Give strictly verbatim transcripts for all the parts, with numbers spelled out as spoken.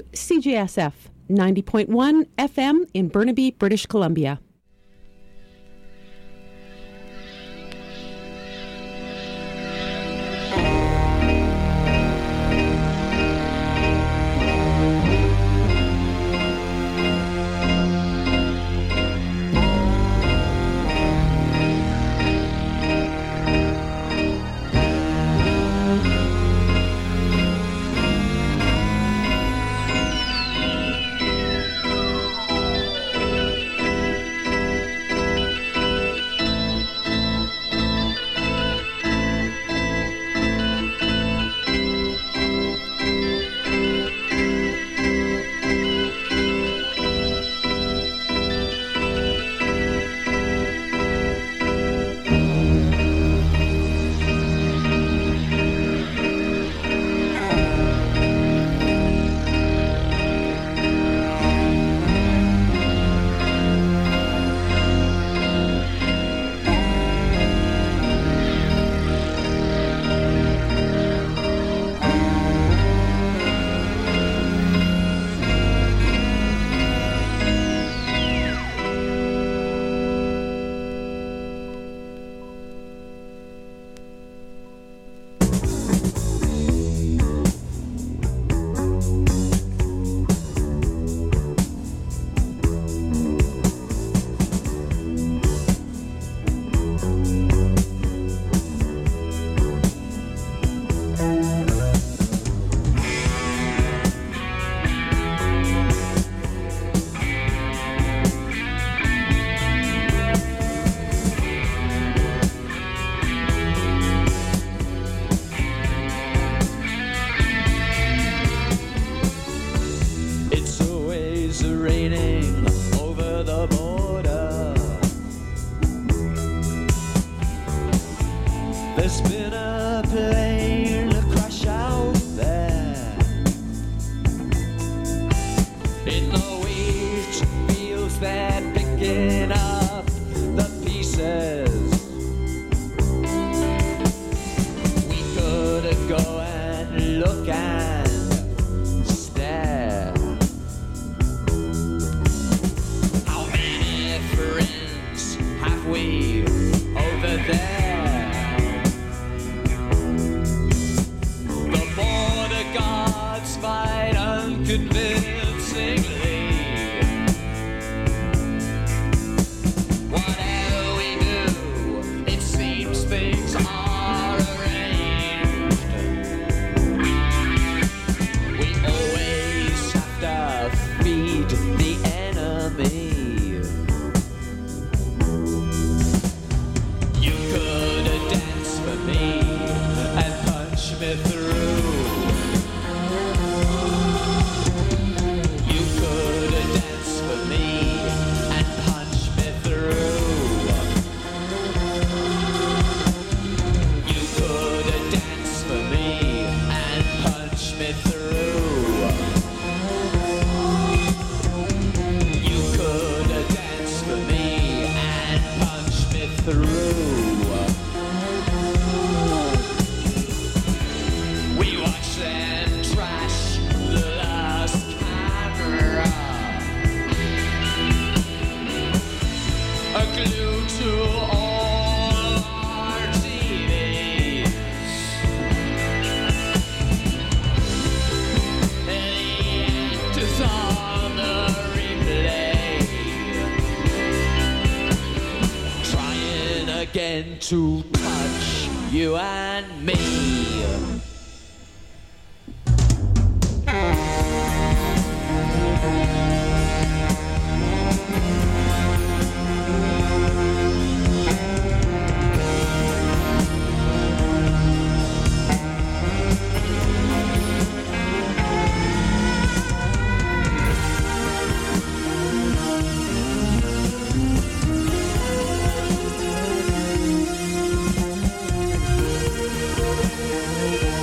to C J S F ninety point one F M in Burnaby, British Columbia. To touch you and me. Thank you.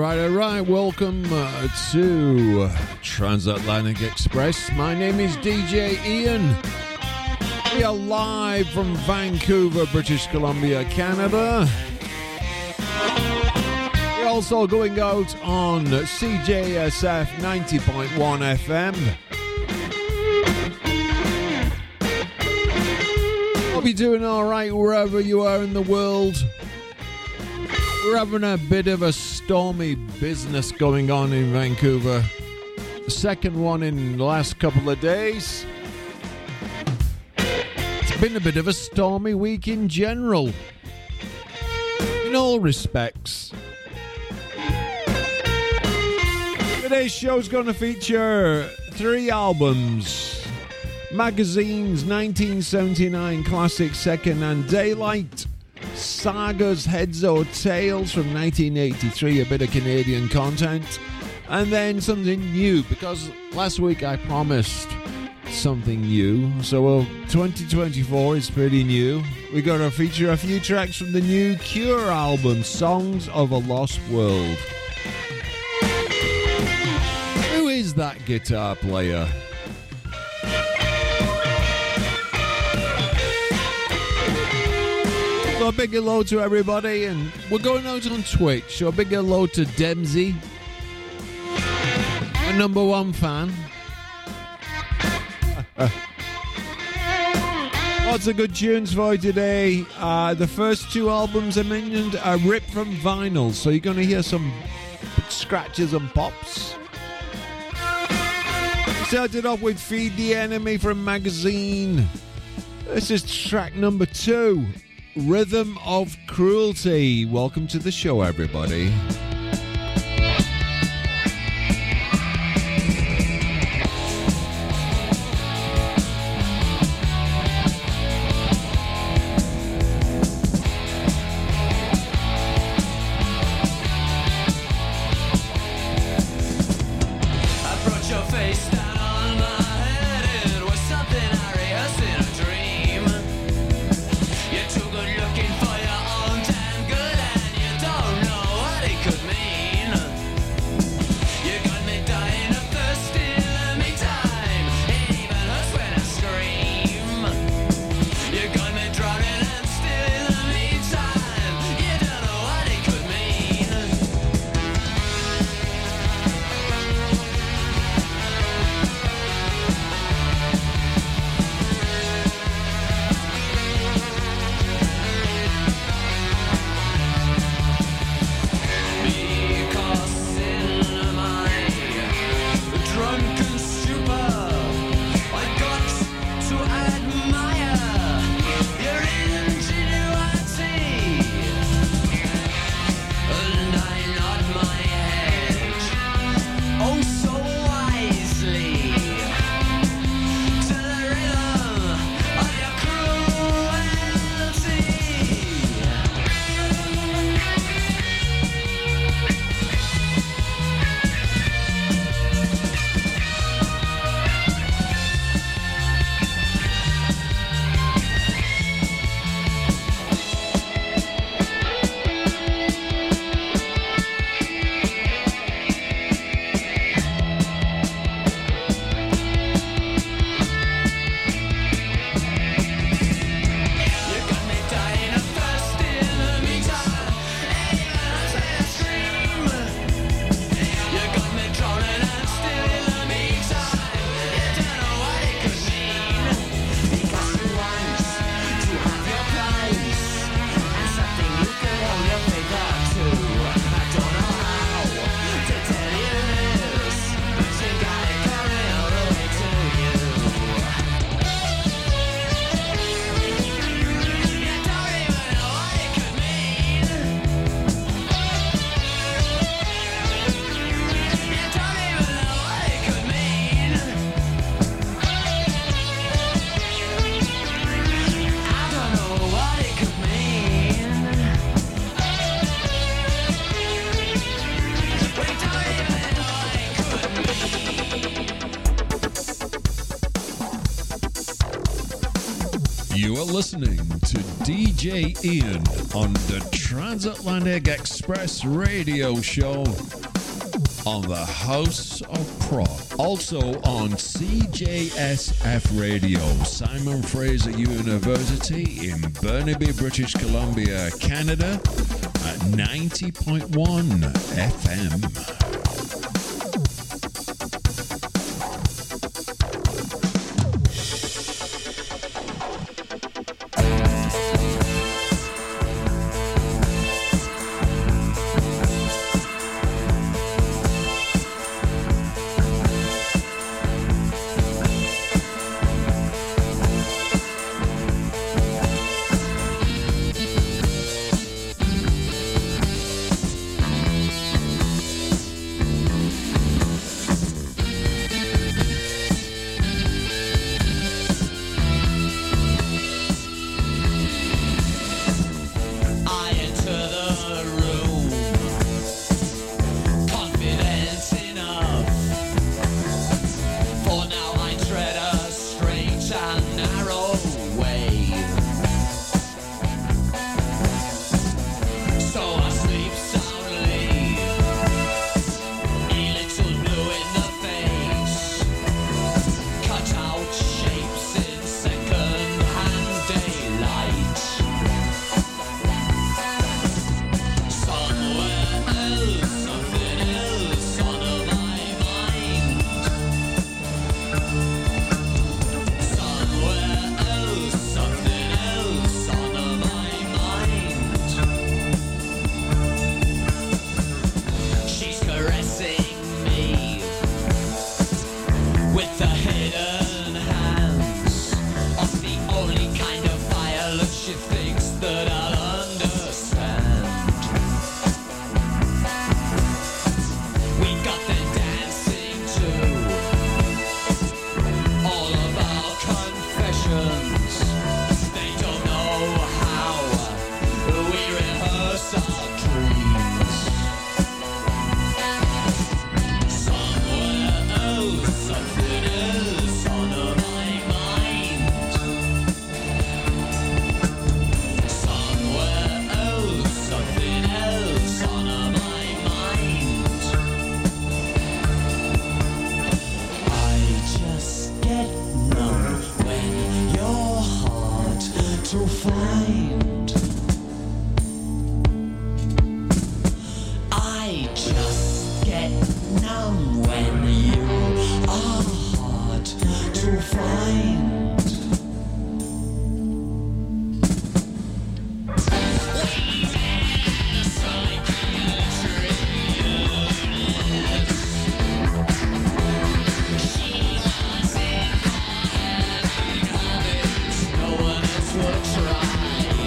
right, all right. Welcome uh, to Transatlantic Express. My name is D J Ian. We are live from Vancouver, British Columbia, Canada. We're also going out on C J S F ninety point one F M. Hope you're doing all right wherever you are in the world. We're having a bit of a stormy business going on in Vancouver. The second one in the last couple of days. It's been a bit of a stormy week in general, in all respects. Today's show is going to feature three albums. Magazine's nineteen seventy-nine classic Second and Daylight. Saga's Heads or Tails from nineteen eighty-three, a bit of Canadian content. And then something new, because last week I promised something new. So well, twenty twenty-four is pretty new. We're going to feature a few tracks from the new Cure album, Songs of a Lost World. Who is that guitar player? So a big hello to everybody, and we're going out on Twitch, so a big hello to Dempsey, my number one fan. Lots of good tunes for you today. Uh, the first two albums I mentioned are ripped from vinyl, so you're going to hear some scratches and pops. Started off with Feed the Enemy from Magazine. This is track number two. Rhythm of Cruelty. Welcome to the show, everybody. Looking for your own damn good, and you don't know what it could You are listening to D J Ian on the Transatlantic Express radio show on the House of Prog. Also on C J S F Radio, Simon Fraser University in Burnaby, British Columbia, Canada at ninety point one F M. No one else will try.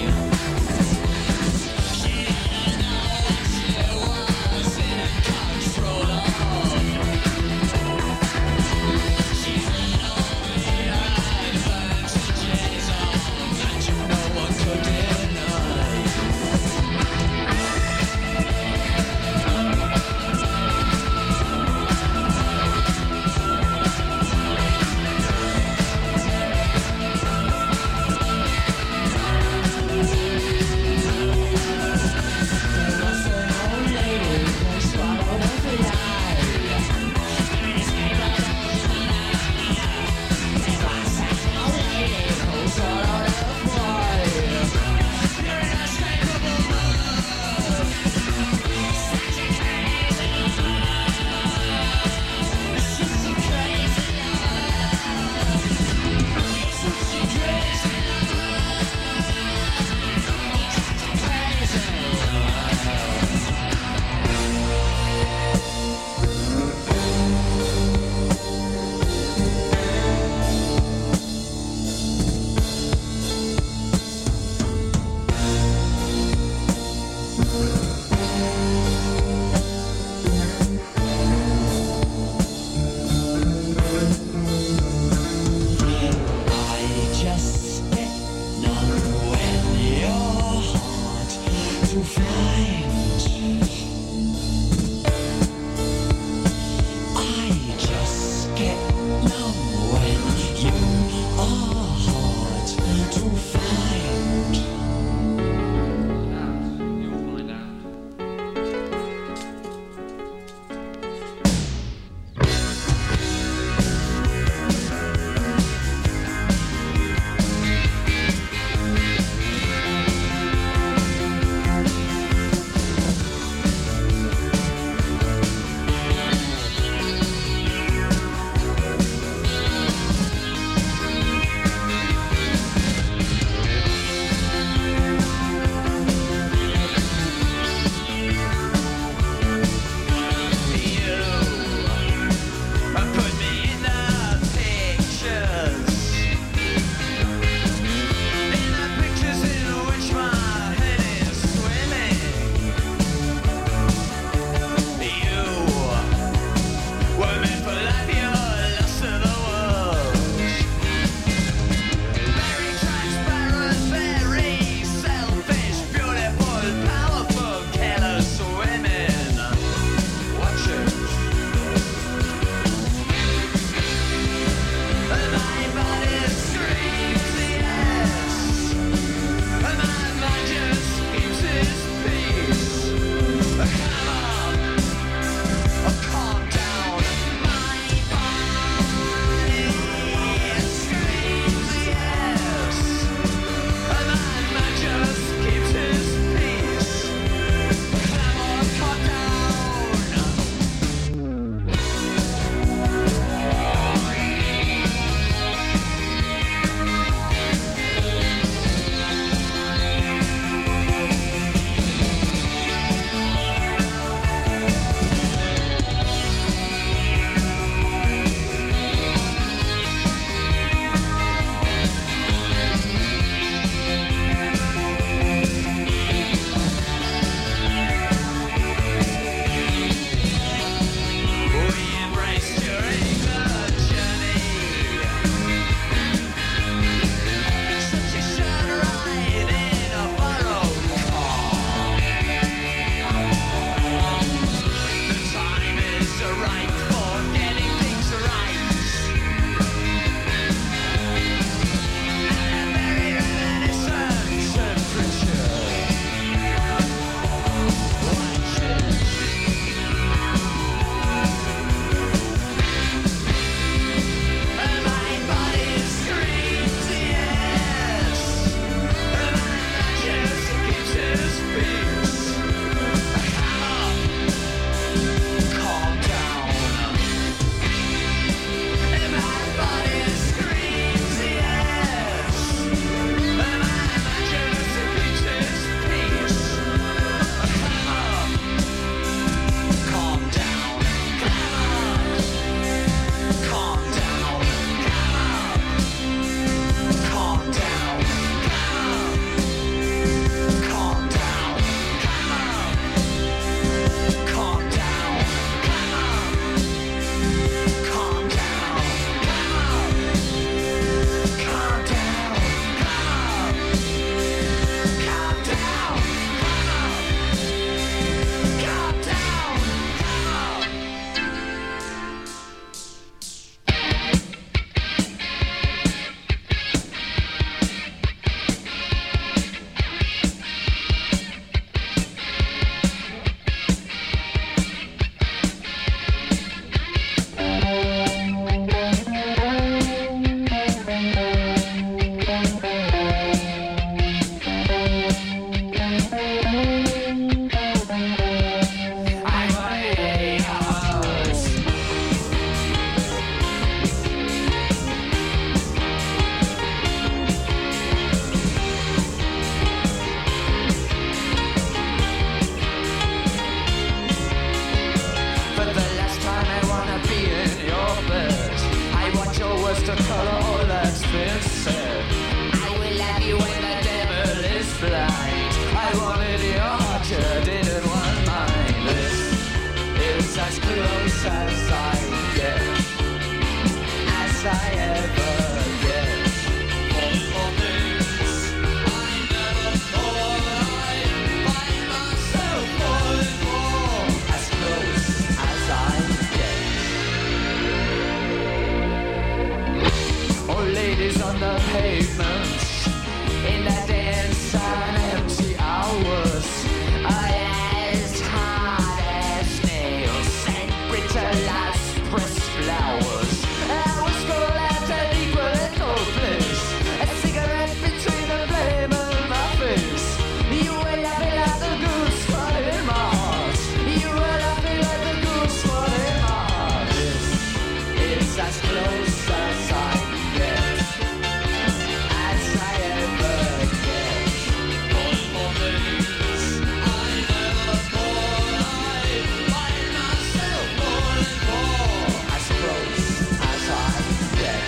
ladies on the pavement in that dance and empty hours. As hard as nails and brittle as pressed flowers. I was going after an equal and cold place. A cigarette between the flame and my face. You were laughing like the goose spot in my heart. You were laughing like the goose spot in my heart. This is as close as I get, as I ever get. But for this, I never thought I'd find myself falling for as close as I get.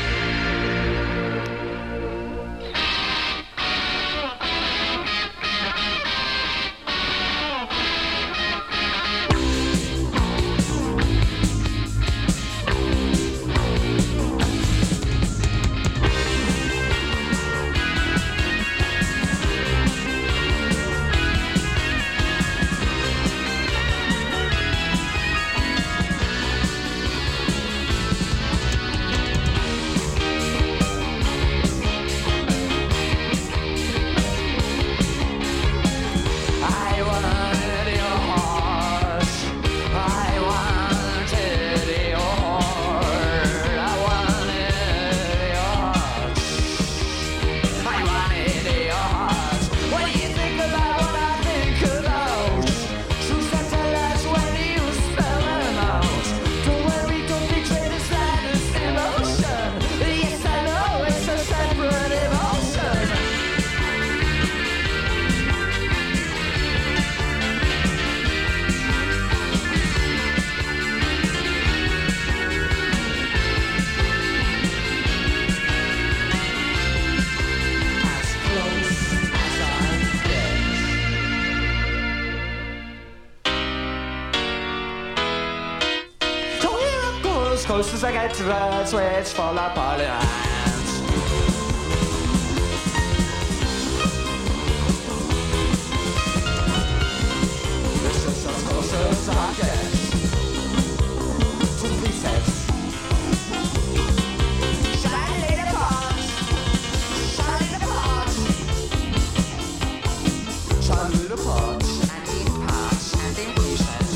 I wanted your heart. I wanted your heart. I wanted your heart. I wanted your heart. What do you think about what I think about? True satellites when you spell them out. Don't worry, don't betray the sadness emotion. Yes, I know it's a separate emotion. As close as I get. Don't you go as close as I get to the switch fall apart in hands. This is as close as I get to pieces. Shining apart, shining apart, shining apart, and in parts and in pieces.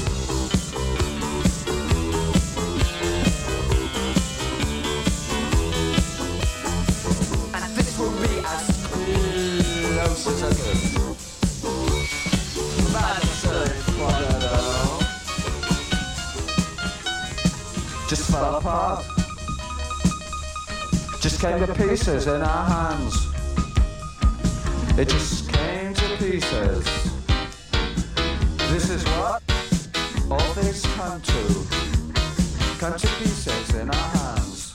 And this will be as close as I could. But search for the love just fell apart. Just came to pieces in our hands. It just came to pieces. This is what all things come to. Come to pieces in our hands.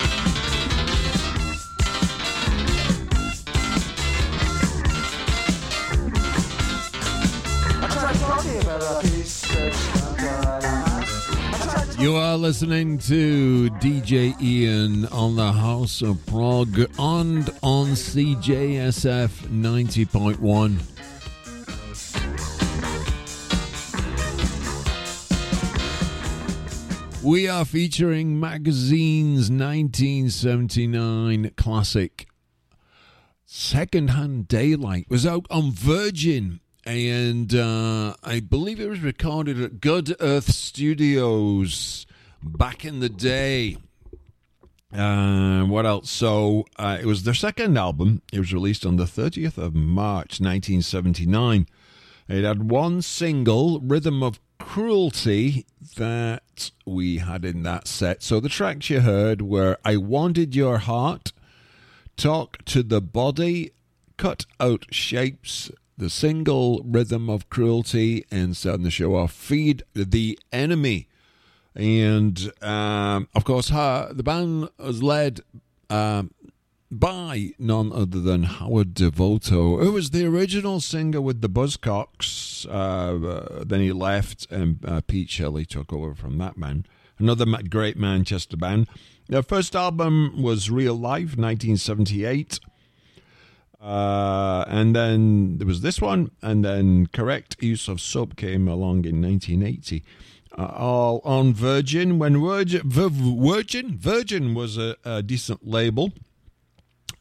I tried to talk to you about a piece that's come to our hands. I tried to You are listening to D J Ian on the House of Prog and on C J S F ninety point one. We are featuring Magazine's nineteen seventy-nine classic Secondhand Daylight. It was out on Virgin, and uh, I believe it was recorded at Good Earth Studios back in the day. Uh, what else? So uh, it was their second album. It was released on the thirtieth of March nineteen seventy-nine. It had one single, Rhythm of Cruelty, that we had in that set. So the tracks you heard were I Wanted Your Heart, Talk to the Body, Cut Out Shapes, the single Rhythm of Cruelty, and starting the show off, Feed the Enemy. And, um, of course, her, the band was led um, by none other than Howard Devoto, who was the original singer with the Buzzcocks. Uh, uh, then he left, and uh, Pete Shelley took over from that band. Another ma- great Manchester band. Their first album was Real Life, nineteen seventy-eight. Uh, and then there was this one, and then Correct Use of Soap came along in nineteen eighty. Uh, all on Virgin, when Virgin, Virgin, Virgin was a, a decent label.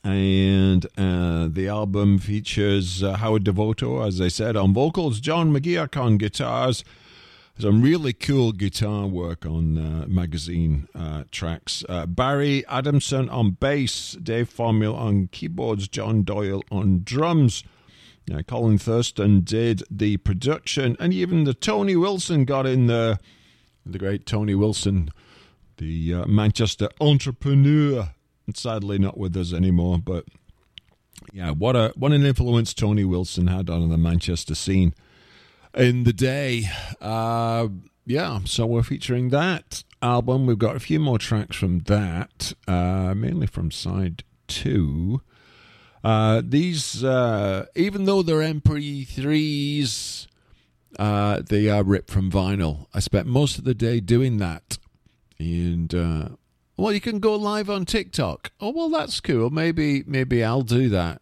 And uh, the album features uh, Howard Devoto, as I said, on vocals, John McGeoch on guitars, some really cool guitar work on uh, magazine uh, tracks. Uh, Barry Adamson on bass, Dave Formule on keyboards, John Doyle on drums. Uh, Colin Thurston did the production, and even the Tony Wilson got in there. The great Tony Wilson, the uh, Manchester entrepreneur. Sadly not with us anymore, but yeah, what a what an influence Tony Wilson had on the Manchester scene in the day. Uh, yeah, so we're featuring that album. We've got a few more tracks from that, uh, mainly from side two. Uh, these, uh, even though they're M P threes, uh, they are ripped from vinyl. I spent most of the day doing that, and uh, well, you can go live on TikTok. Oh, well, that's cool. Maybe, maybe I'll do that.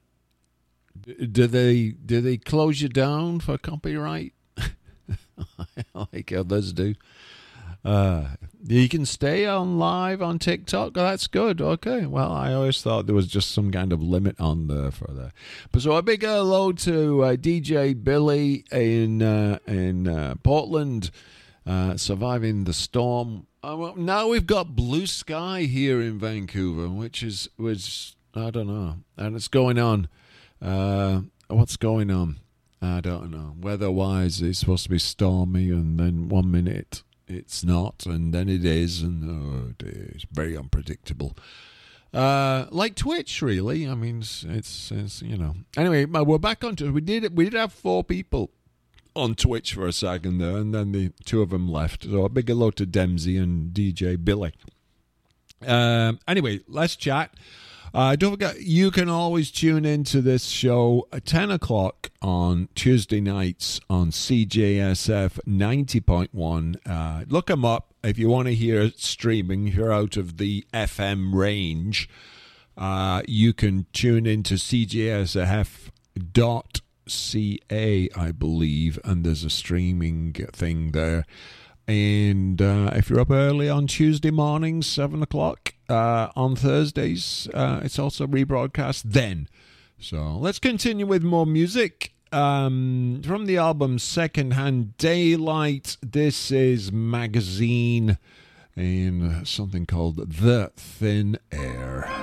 Do they, do they close you down for copyright? Like others do. Uh, you can stay on live on TikTok. Oh, that's good. Okay. Well, I always thought there was just some kind of limit on there for that. But so a big hello to uh, D J Billy in uh, in uh, Portland, uh, surviving the storm. Uh, well, now we've got blue sky here in Vancouver, which is, which, I don't know. And it's going on. Uh, what's going on? I don't know. Weather-wise, it's supposed to be stormy, and then one minute it's not, and then it is, and oh dear, it's very unpredictable. Uh, like Twitch, really. I mean, it's, it's, it's you know. Anyway, we're back on to We did we did have four people on Twitch for a second there, and then the two of them left. So a big hello to Dempsey and D J Billy. Um, anyway, let's chat. Uh, don't forget, you can always tune into this show at ten o'clock on Tuesday nights on C J S F ninety point one. Uh, look them up if you want to hear it streaming. If you're out of the F M range, uh, you can tune into C J S F dot C A, I believe, and there's a streaming thing there. And uh, if you're up early on Tuesday mornings, seven o'clock, uh, on Thursdays, uh, it's also rebroadcast then. So let's continue with more music. Um, from the album Secondhand Daylight, this is Magazine and something called The Thin Air.